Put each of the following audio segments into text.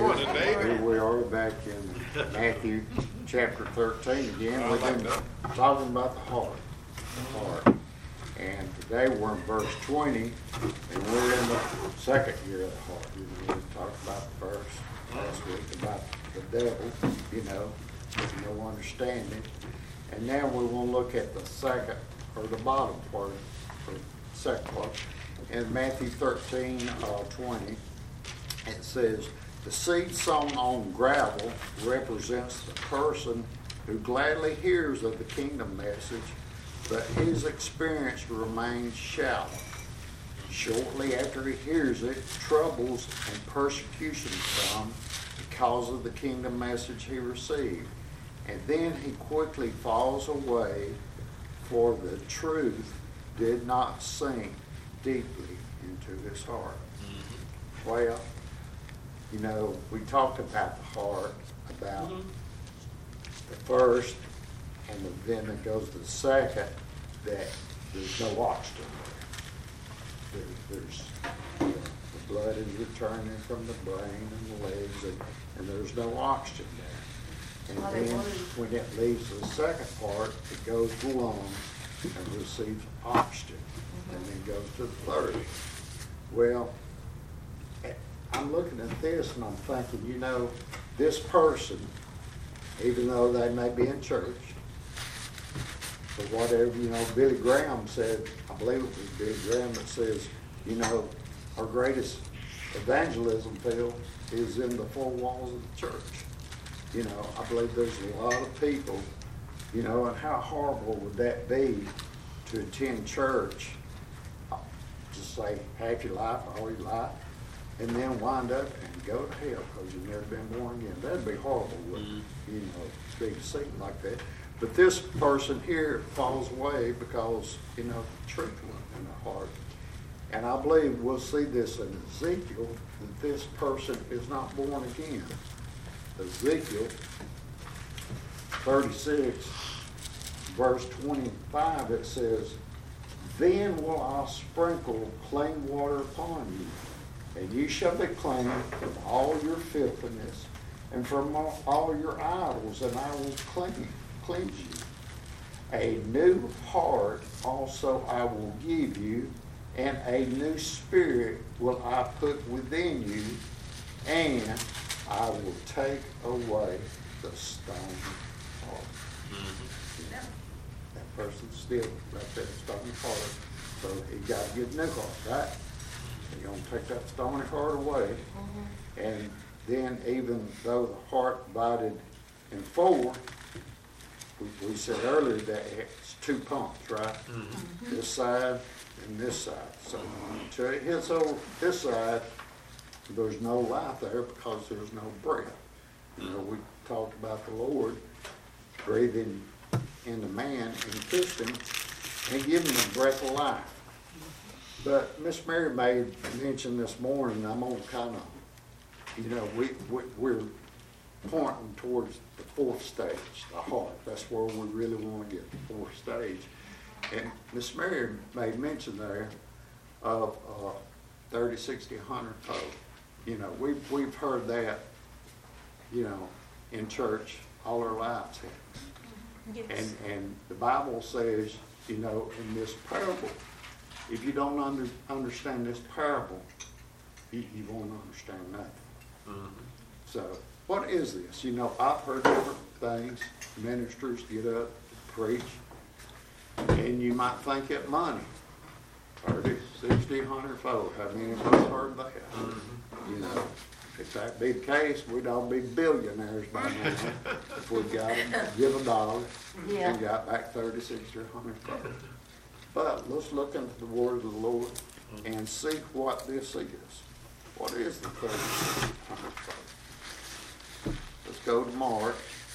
morning, David. Here we are back in Matthew chapter 13 again. We've been talking about the heart. And today we're in verse 20, and we're in the second year of the heart. We talked about the first last week about the devil, with no understanding. And now we want to look at the second, or the bottom part, or second part. In Matthew 13, 20, it says, the seed sown on gravel represents the person who gladly hears of the kingdom message, but his experience remains shallow. Shortly after he hears it, troubles and persecution come because of the kingdom message he received. And then he quickly falls away, for the truth did not sink deeply into his heart. Mm-hmm. Well, we talked about the heart, about the first, and then it goes to the second, that there's no oxygen there. There's the blood is returning from the brain and the legs, and there's no oxygen there. And then when it leaves the second part, it goes to the lungs and receives oxygen, and then goes to the third. Well, I'm looking at this and I'm thinking, this person, even though they may be in church, or whatever, Billy Graham said, I believe it was Billy Graham that says, our greatest evangelism field is in the four walls of the church. I believe there's a lot of people, and how horrible would that be to attend church, just say half your life, all your life, and then wind up and go to hell because you've never been born again. That'd be horrible, big scene like that. But this person here falls away because, the truth went in their heart. And I believe we'll see this in Ezekiel, that this person is not born again. Ezekiel 36, verse 25, it says, then will I sprinkle clean water upon you, and you shall be clean from all your filthiness, and from all your idols, and I will cleanse you. A new heart also I will give you, and a new spirit will I put within you, and I will take away the stone heart. Mm-hmm. That person's still right there, stony heart. So he got to get a new heart, right? You're going to take that stony heart away. Mm-hmm. And then even though the heart divided in four, we said earlier that it's two pumps, right? Mm-hmm. This side and this side. So until it hits over this side, there's no life there because there's no breath. We talked about the Lord breathing in the man and kissed him and giving him the breath of life. But Miss Mary made mention this morning, I'm going to kind of, we're pointing towards the fourth stage, the heart. That's where we really want to get, the fourth stage. And Miss Mary made mention there of 30, 60, 100 fold. We've heard that, in church all our lives. Yes. And the Bible says, in this parable, if you don't understand this parable, you won't understand nothing. Mm-hmm. So, what is this? I've heard different things. Ministers get up, preach, and you might think it money. 30, 60, 100 fold. How many of us heard that? Mm-hmm. If that be the case, we'd all be billionaires by now if we got them, give $1 and got back 30, 60, or 100 fold. But let's look into the word of the Lord and see what this is. What is the 30, 60, 100 fold? Let's go to Mark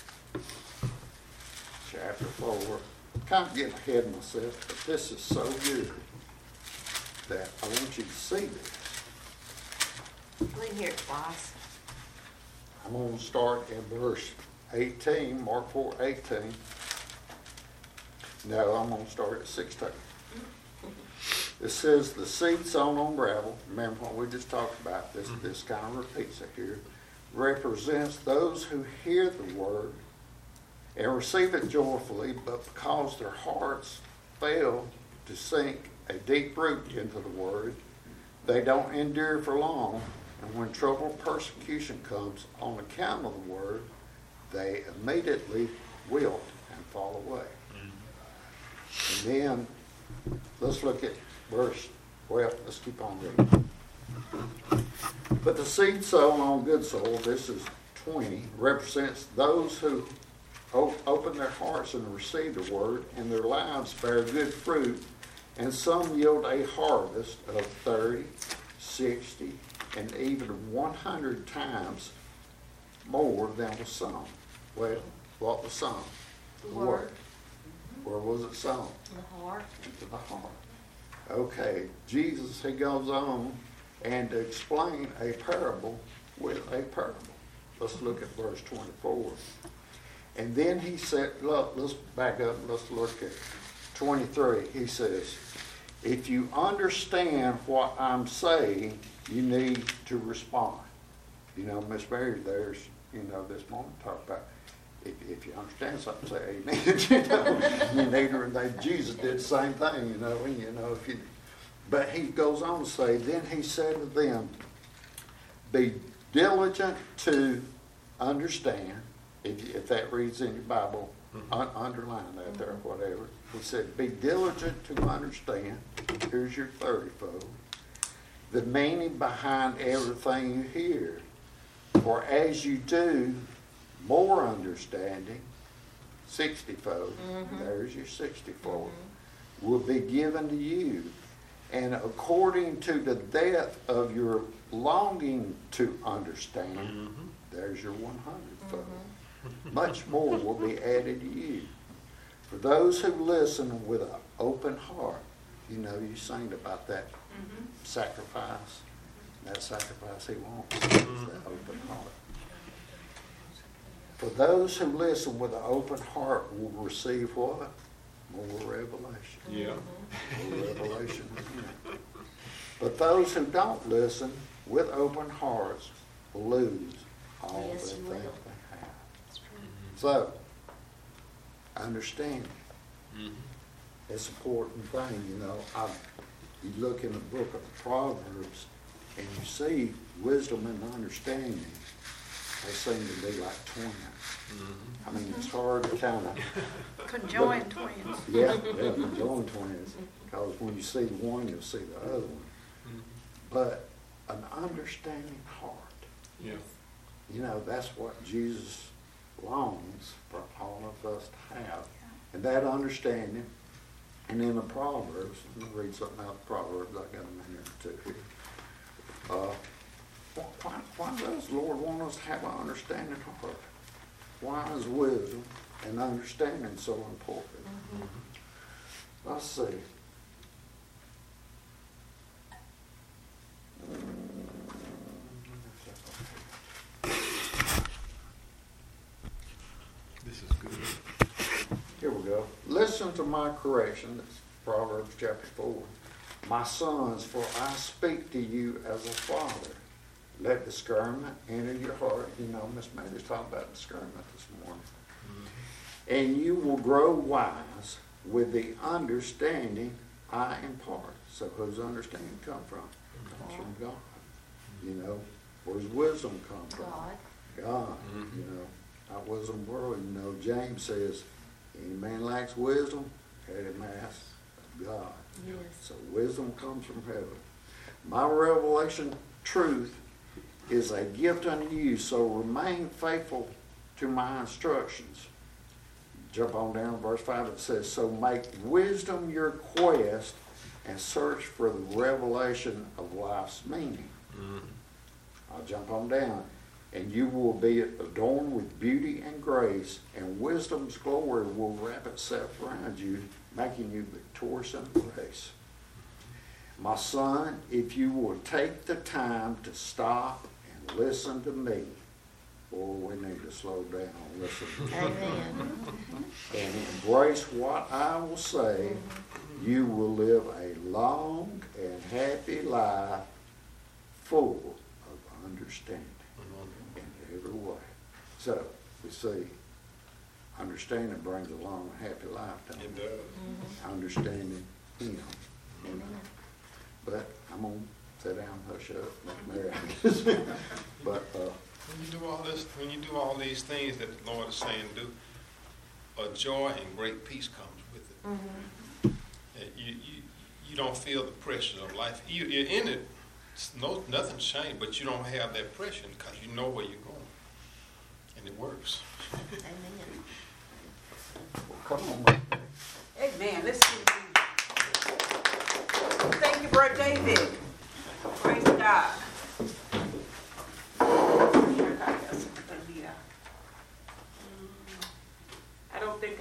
chapter 4. I'm kind of getting ahead of myself, but this is so good that I want you to see this. Let me hear it twice. I'm going to start in verse 18, Mark 4, 18. No, I'm going to start at 16. It says, the seed sown on gravel, remember what we just talked about, this kind of repeats it here. represents those who hear the word and receive it joyfully, but because their hearts fail to sink a deep root into the word, they don't endure for long, and when trouble, persecution comes on account of the word, they immediately wilt and fall away. And then, let's look at let's keep on reading. But the seed sown on good soil, this is 20, represents those who open their hearts and receive the word, and their lives bear good fruit, and some yield a harvest of 30, 60, and even 100 times more than was sown. Well, what was sown? The word. Where was it sown? The heart. Into the heart. Okay, Jesus, he goes on and to explain a parable with a parable. Let's look at verse 24. And then he said, look, let's back up and let's look at 23. He says, if you understand what I'm saying, you need to respond. You know, Miss Mary there's, this morning talked about if you understand something, say amen. Jesus did the same thing, if you. But he goes on to say, then he said to them, be diligent to understand. If that reads in your Bible, underline that there, whatever. He said, be diligent to understand. Here's your 30-fold. The meaning behind everything you hear. For as you do, more understanding, 60-fold, there's your 60-fold, will be given to you. And according to the depth of your longing to understand, there's your 100-fold. Much more will be added to you. For those who listen with an open heart, you sang about that sacrifice. That sacrifice he wants is that open heart. For those who listen with an open heart will receive what? More revelation. Yeah. More revelation. But those who don't listen with open hearts will lose all Yes, that you they will. have. So, understanding. It's an important thing, you look in the book of Proverbs and you see wisdom and understanding. They seem to be like twins. I mean, it's hard to kind of... Conjoined twins. Yeah, conjoined twins. Because when you see the one, you'll see the other one. But an understanding heart. Yeah. That's what Jesus longs for all of us to have. And that understanding, and in the Proverbs, let me read something out of the Proverbs, I got them in here too here. Why does the Lord want us to have an understanding heart? Why is wisdom and understanding so important? Let's see. This is good. Here we go. Listen to my correction. That's Proverbs chapter 4. My sons, for I speak to you as a father. Let discernment enter your heart. Miss Mary's talking about discernment this morning. And you will grow wise with the understanding I impart. So whose understanding come from? It comes from God. Where's wisdom come from? God. Out wisdom world, James says, any man lacks wisdom, had him ask of God. Yes. So wisdom comes from heaven. My revelation truth is a gift unto you, so remain faithful to my instructions. Jump on down to verse 5, it says, so make wisdom your quest and search for the revelation of life's meaning. I'll jump on down. And you will be adorned with beauty and grace, and wisdom's glory will wrap itself around you, making you victorious in grace. My son, if you will take the time to stop and listen to me, we need to slow down and listen to me. Amen. And embrace what I will say, you will live a long and happy life full of understanding. And So, we see, understanding brings a long and happy life, don't It it? does. Understanding Him. But I'm gonna sit down, hush up, let Mary. But, When you do all this, when you do all these things that the Lord is saying do, a joy and great peace comes with it. You don't feel the pressures of life. You're in it. Nothing's changed, but you don't have that pressure because you know where you're going, and it works. come on, Amen. Let's do it. Thank you, Brother David. Praise God. I don't think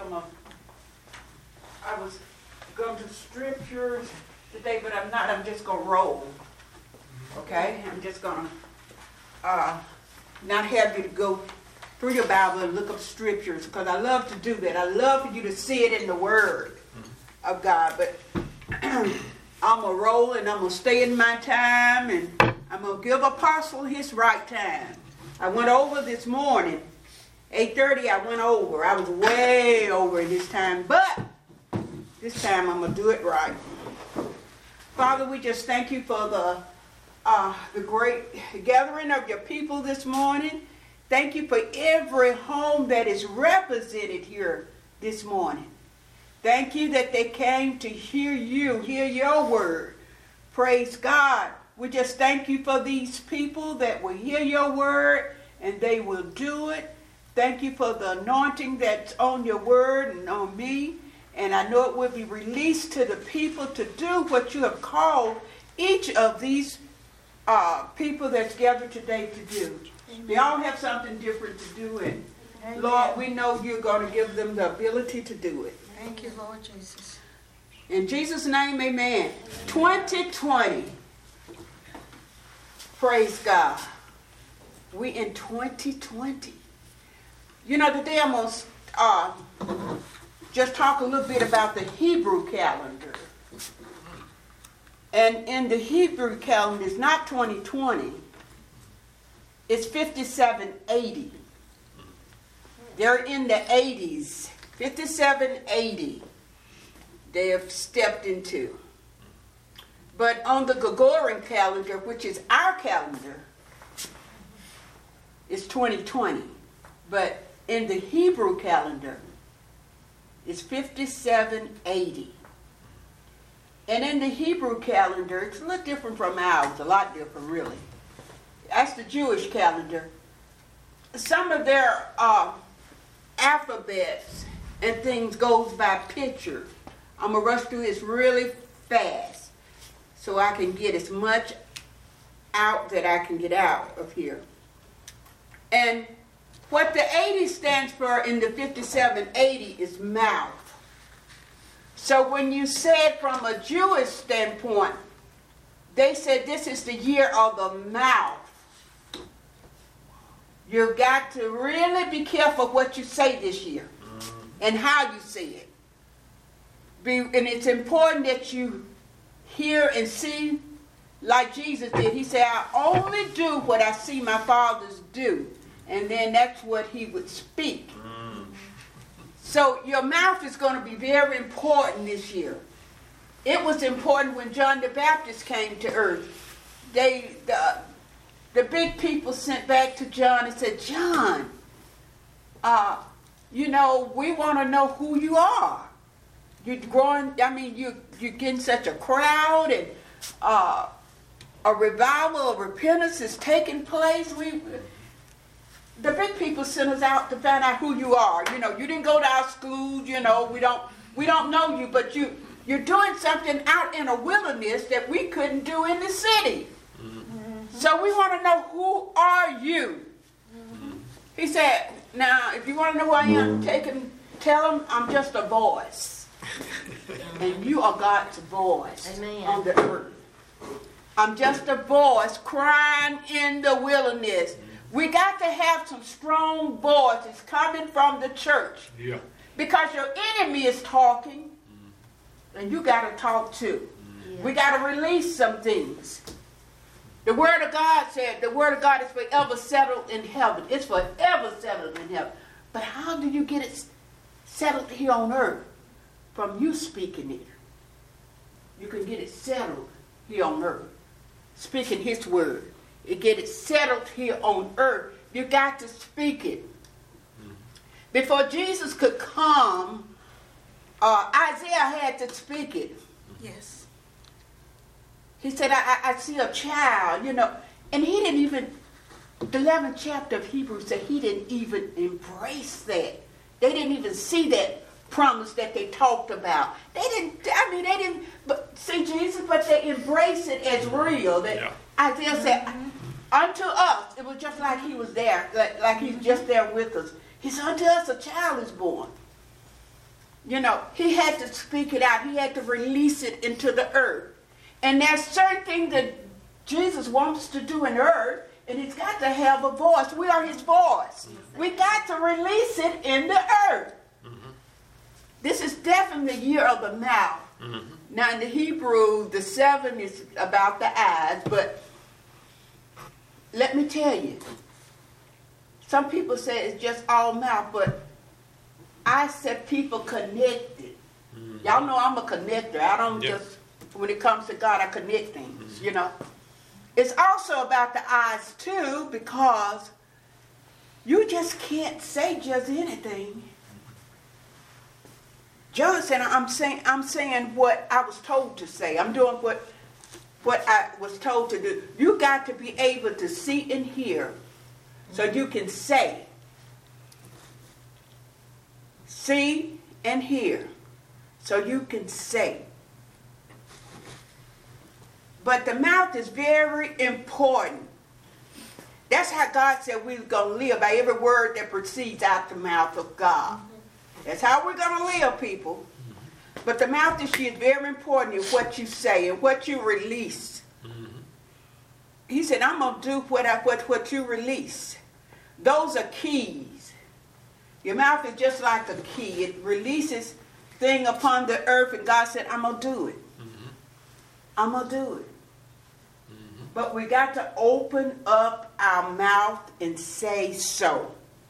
I was going to scriptures today, but I'm not. I'm just going to roll. Okay? I'm just going to not have you to go through your Bible and look up scriptures, because I love to do that. I love for you to see it in the Word of God. But I'm going to roll, and I'm going to stay in my time, and I'm going to give Apostle his right time. I went over this morning. 8:30 I went over. I was way over this time, but this time I'm going to do it right. Father, we just thank you for the great gathering of your people this morning. Thank you for every home that is represented here this morning. Thank you that they came to hear you, hear your word. Praise God. We just thank you for these people that will hear your word and they will do it. Thank you for the anointing that's on your word and on me. And I know it will be released to the people to do what you have called each of these people that's gathered today to do. Amen. They all have something different to do, and Amen. Lord, we know you're going to give them the ability to do it. Thank you, Lord Jesus. In Jesus' name, amen. 2020. Praise God. We in 2020. You know, today I'm going to just talk a little bit about the Hebrew calendar. And in the Hebrew calendar, it's not 2020. It's 5780. They're in the 80s. 5780 they have stepped into. But on the Gregorian calendar, which is our calendar, it's 2020. But in the Hebrew calendar, it's 5780. And in the Hebrew calendar, it's a little different from ours, a lot different really. That's the Jewish calendar. Some of their alphabets and things goes by picture. I'm going to rush through this really fast so I can get as much out that I can get out of here. And what the 80 stands for in the 5780 is mouth. So when you said from a Jewish standpoint, they said this is the year of the mouth. You've got to really be careful what you say this year and how you say it. And it's important that you hear and see like Jesus did. He said, I only do what I see my fathers do. And then that's what he would speak. So your mouth is going to be very important this year. It was important when John the Baptist came to earth. The big people sent back to John and said, John, we want to know who you are. You're growing, you're getting such a crowd, and a revival of repentance is taking place. The big people sent us out to find out who you are. You didn't go to our schools, we don't know you, but you're doing something out in a wilderness that we couldn't do in the city. Mm-hmm. So we want to know, who are you? Mm-hmm. He said, now, if you want to know who I am, tell them I'm just a voice. And you are God's voice. Amen. On the earth. I'm just a voice crying in the wilderness. We got to have some strong voices coming from the church. Yeah. Because your enemy is talking, and you got to talk too. Yeah. We got to release some things. The Word of God said, the Word of God is forever settled in heaven. It's forever settled in heaven. But how do you get it settled here on earth? From you speaking it. You can get it settled here on earth. Speaking His Word. You get it settled here on earth. You got to speak it. Before Jesus could come, Isaiah had to speak it. Yes. He said, I see a child, and he didn't even, the 11th chapter of Hebrews said he didn't even embrace that. They didn't even see that promise that they talked about. They didn't see Jesus, but they embraced it as real. That Isaiah said, unto us, it was just like he was there, like he's just there with us. He said, unto us a child is born. He had to speak it out. He had to release it into the earth. And there's certain things that Jesus wants to do in earth, and He's got to have a voice. We are His voice. We got to release it in the earth. Mm-hmm. This is definitely the year of the mouth. Mm-hmm. Now in the Hebrew, the 7 is about the eyes, but let me tell you, some people say it's just all mouth, but I said people connected. Mm-hmm. Y'all know I'm a connector. I don't just... When it comes to God, I connect things, It's also about the eyes, too, because you just can't say just anything. John said, I'm saying what I was told to say. I'm doing what I was told to do. You got to be able to see and hear so you can say. See and hear so you can say. But the mouth is very important. That's how God said we're going to live, by every word that proceeds out the mouth of God. That's how we're going to live, people. But the mouth is very important in what you say and what you release. He said, I'm going to do what you release. Those are keys. Your mouth is just like a key. It releases thing upon the earth, and God said, I'm going to do it. I'm going to do it. But we got to open up our mouth and say so.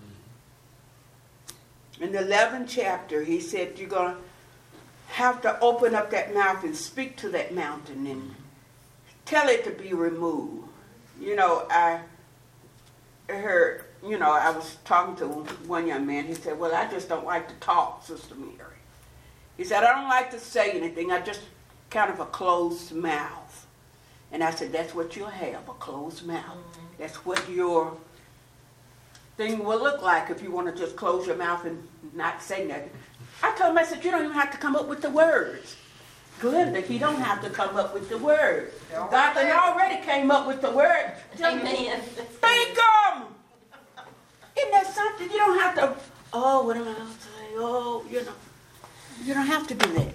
In the 11th chapter, he said you're going to have to open up that mouth and speak to that mountain and tell it to be removed. I heard, I was talking to one young man. He said, well, I just don't like to talk, Sister Mary. He said, I don't like to say anything. I just kind of a closed mouth. And I said, that's what you'll have, a closed mouth. Mm-hmm. That's what your thing will look like if you want to just close your mouth and not say nothing. I told him, I said, you don't even have to come up with the words. Glenda, he don't have to come up with the words. God already came up with the words. Amen. Think them! Isn't that something? You don't have to, what am I going to say? You don't have to do that.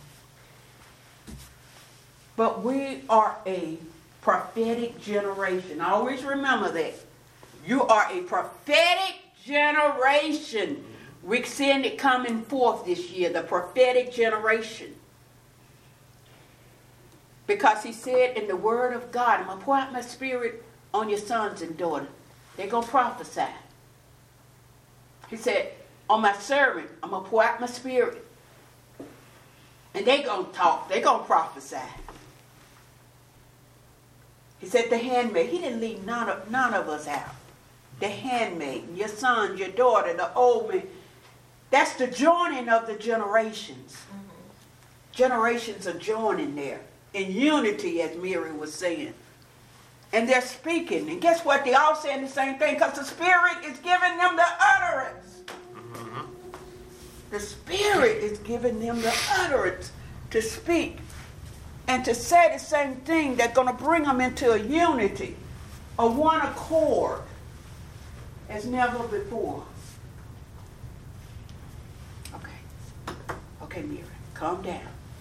But we are a prophetic generation. Always remember that. You are a prophetic generation. We're seeing it coming forth this year, the prophetic generation. Because he said in the word of God, I'm going to pour out my spirit on your sons and daughters. They're going to prophesy. He said, on my servant, I'm going to pour out my spirit. And they're going to talk. They're going to prophesy. He said the handmaid. He didn't leave none of us out. The handmaid, your son, your daughter, the old man. That's the joining of the generations. Mm-hmm. Generations are joining there in unity, as Mary was saying. And they're speaking. And guess what? They all saying the same thing because the Spirit is giving them the utterance. Mm-hmm. The Spirit is giving them the utterance to speak and to say the same thing that's going to bring them into a unity, a one accord, as never before. Okay, Mary, calm down.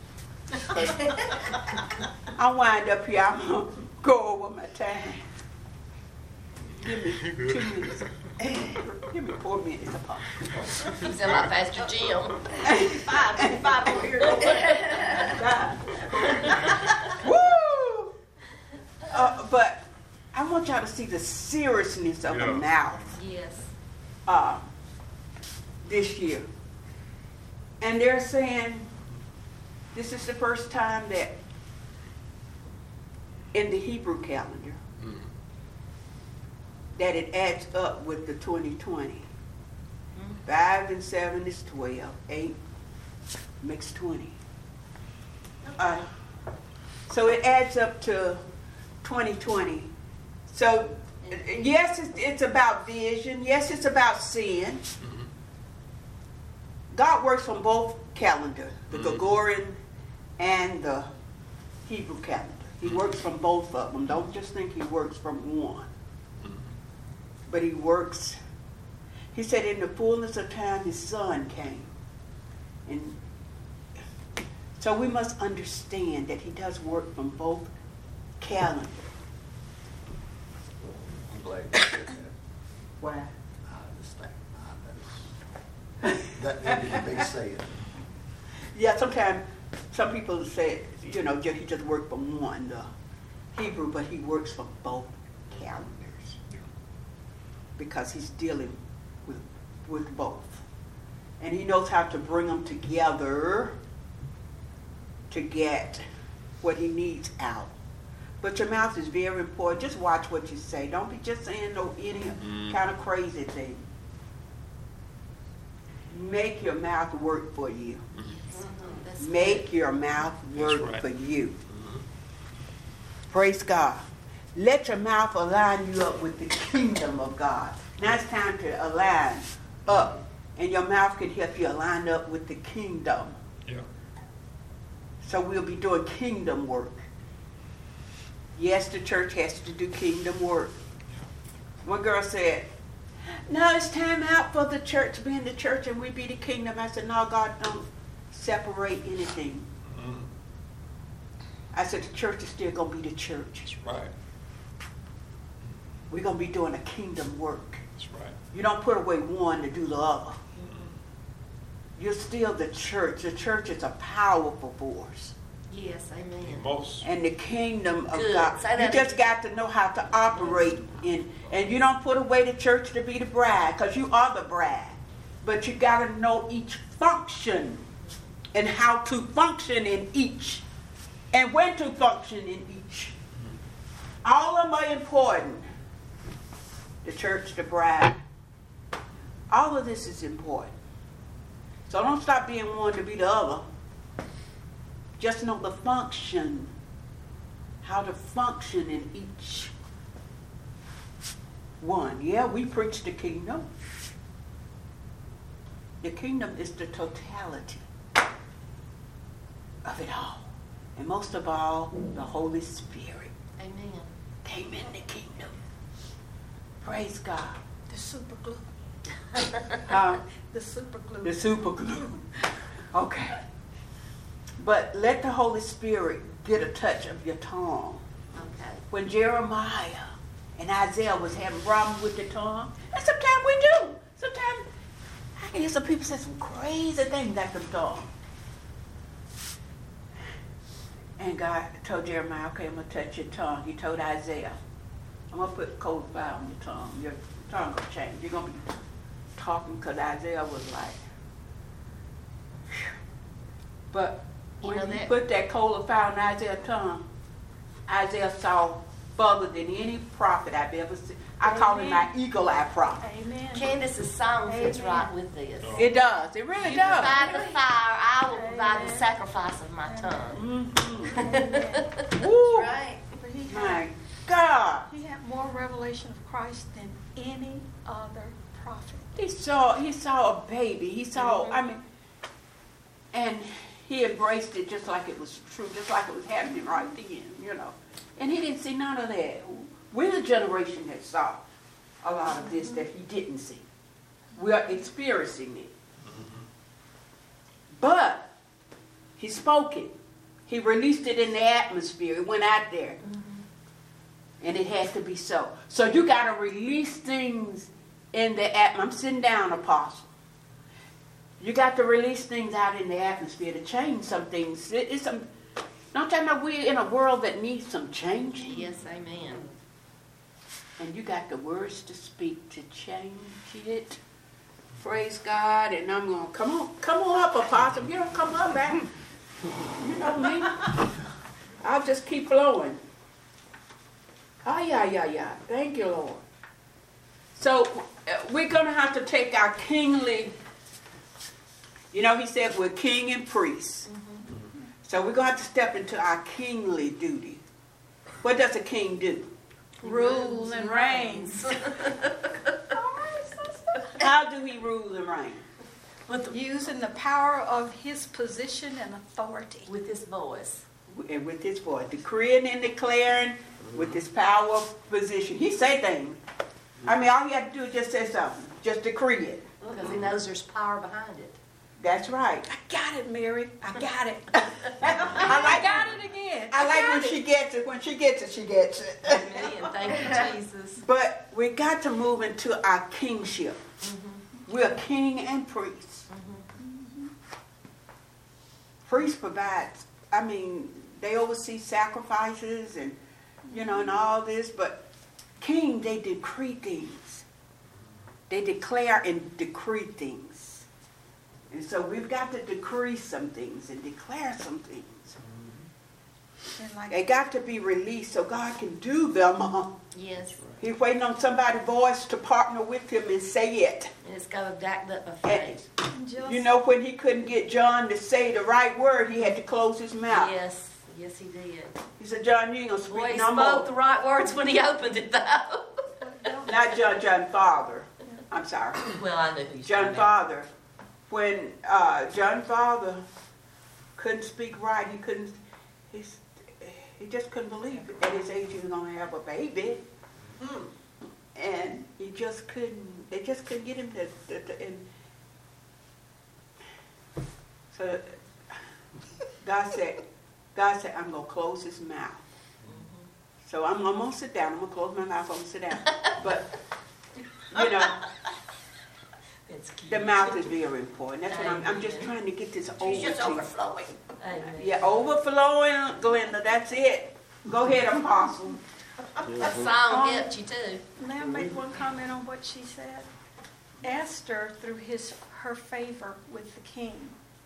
I'll wind up here. I'm going to go over my time. Give me 2 minutes. Give me 4 minutes, Apostle. He's a lot faster, Jim. Five over here. Woo! But want y'all to see the seriousness of Yeah. the mouth Yes. this year. And they're saying this is the first time that in the Hebrew calendar that it adds up with the 2020. 5 and 7 is 12. 8 makes 20. So it adds up to 2020. So yes, it's about vision. Yes, it's about sin. God works from both calendars, the Gregorian and the Hebrew calendar. He works from both of them. Don't just think he works from one. But he works. He said in the fullness of time his son came. And so we must understand that he does work from both calendars. I'm glad you said that. Why? I understand. That needed to be said. Yeah, sometimes some people say, you know, he just worked from one, the Hebrew, but he works from both calendars because he's dealing with both. And he knows how to bring them together to get what he needs out. But your mouth is very important. Just watch what you say. Don't be just saying any kind of crazy thing. Make your mouth work for you. That's Make your mouth work That's right. for you. Praise God. Let your mouth align you up with the kingdom of God. Now it's time to align up. And your mouth can help you align up with the kingdom. Yeah. So we'll be doing kingdom work. Yes, the church has to do kingdom work. One girl said, no, it's time out for the church to be in the church and we be the kingdom. I said, no, God don't separate anything. I said, the church is still going to be the church. That's right. We're going to be doing a kingdom work. That's right. You don't put away one to do the other. You're still the church. The church is a powerful force. Yes, amen. Most. And the kingdom of Good. God. Say You that just again. got to know how to operate in. And you don't put away the church to be the bride, because you are the bride. But you got to know each function and how to function in each. And when to function in each. All of them are important. The church, the bride. All of this is important. So don't stop being one to be the other. Just know the function. How to function in each one. Yeah, we preach the kingdom. The kingdom is the totality of it all. And most of all, the Holy Spirit Amen. came in the kingdom. Praise God. The super glue. The super glue. The super glue. Okay. But let the Holy Spirit get a touch of your tongue. Okay. When Jeremiah and Isaiah was having problems with the tongue, and sometimes we do. Sometimes I can hear some people say some crazy things like them tongue. And God told Jeremiah, okay, I'm going to touch your tongue. He told Isaiah, I'm going to put cold fire on your tongue. Your tongue will change. You're going to be talking, because Isaiah was like, phew. But when he put that coal of fire on Isaiah's tongue, Isaiah saw further than any prophet I've ever seen. I call him my eagle-eye prophet. Amen. Candace's song fits Amen. right with this. It does. It really You does. provide the fire, I will provide the sacrifice of my tongue. Woo. Right. But he My had, God. he had more revelation of Christ than any other prophet. He saw a baby. He saw, I mean, and he embraced it just like it was true, just like it was happening right then, you know. And he didn't see none of that. We're the generation that saw a lot of this that he didn't see. We are experiencing it. But he spoke it. He released it in the atmosphere. It went out there. And it has to be so. So you got to release things in the atmosphere. I'm sitting down, Apostle. You got to release things out in the atmosphere to change some things. It's some. Don't you know we're in a world that needs some changing? Yes, amen. and you got the words to speak to change it. Praise God, and I'm going, come on up, Apostle. If you don't come up, man, you know me. I'll just keep flowing. Ah, yeah. Thank you, Lord. So we're going to have to take our kingly, you know, he said we're king and priest. So we're going to have to step into our kingly duty. What does a king do? Rules and reigns. How do he rule and reign? Using the power of his position and authority. With his voice. And with his voice, decreeing and declaring with his power of position. He say things. I mean, all he had to do is just say something. Just decree it. Because he knows there's power behind it. That's right. I got it, Mary. I got it. I got it again. I like when got she gets it. When she gets it, she gets it. Amen. Thank you, Jesus. But we got to move into our kingship. We're king and priest. Priest provides, I mean, they oversee sacrifices and, you know, and all this, but king, they decree things. They declare and decree things. And so we've got to decree some things and declare some things. And like, They got to be released so God can do them. Yes. He's waiting on somebody's voice to partner with him and say it. And it's got to back up by faith. just, You know, when he couldn't get John to say the right word, he had to close his mouth. Yes. Yes, he did. He said, John, you ain't going to Boy, speak he no spoke the more. right words when he opened it, though. Not John Father. I'm sorry. Well, I knew who you John Father. When John Father couldn't speak right, he just couldn't believe at his age he was going to have a baby. And he just couldn't, they just couldn't get him to and so God said, I'm going to close his mouth. So I'm going to sit down. I'm going to close my mouth. I'm going to sit down. But, you know, It's cute. the mouth is very important. That's what I'm just trying to get this over She's just to you. overflowing. Amen. Yeah, overflowing, Glenda. That's it. Go ahead, Apostle. That song helped you, too. may I make one comment on what she said? Esther, through her favor with the king.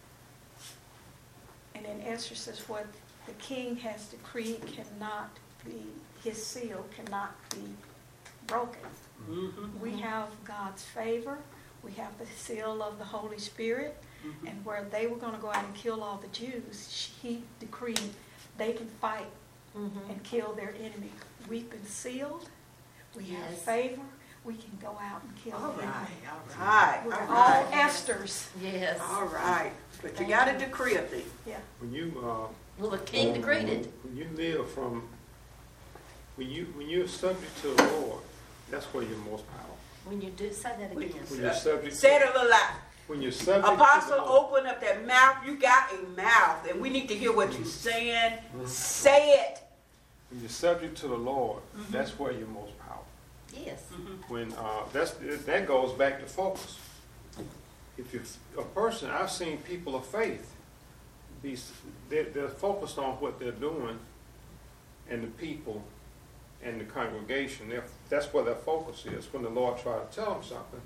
And then Esther says what the king has decreed cannot be, his seal cannot be broken. We have God's favor. We have the seal of the Holy Spirit. And where they were going to go out and kill all the Jews, he decreed they can fight and kill their enemy. We've been sealed. We have Yes. favor. We can go out and kill All the enemy. right. We're All all right. Esther's. Yes. All right. But you got to decree a thing. Yeah. When you, Well, the king decreed it. when you live from, when you're subject to the Lord, that's where you're most powerful. When you do, say that again. When you're subject Say it to, a little loud. when you're subject to Apostle, the Lord. open up that mouth. You got a mouth, and we need to hear what you're saying. Say it. When you're subject to the Lord, that's where you're most powerful. Yes. When that goes back to focus. If you're a person, I've seen people of faith they're focused on what they're doing, and the people and the congregation. That's where their focus is. When the Lord tries to tell them something,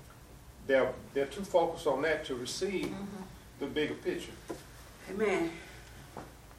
they're too focused on that to receive the bigger picture. Amen.